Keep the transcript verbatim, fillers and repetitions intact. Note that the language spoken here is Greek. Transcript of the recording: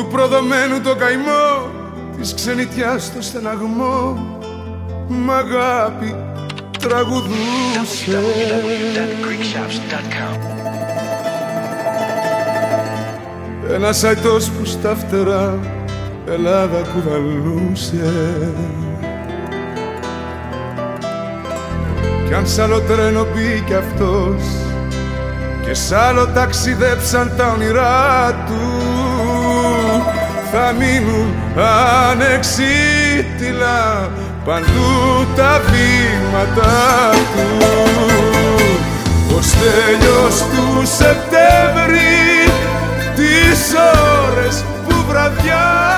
του προδομένου το καημό, της ξενιτιάς το στεναγμό, μ' αγάπη τραγουδούσε. Ένας αητός που στα φτερά Ελλάδα κουβαλούσε. Κι αν σ' άλλο τρένο μπήκε αυτός και σ' άλλο ταξιδέψαν τα όνειρά του, θα μείνουν ανεξίτηλα παντού τα βήματα του. Ο Στέλιος του Σεπτέμβρη τις ώρες που βραδιά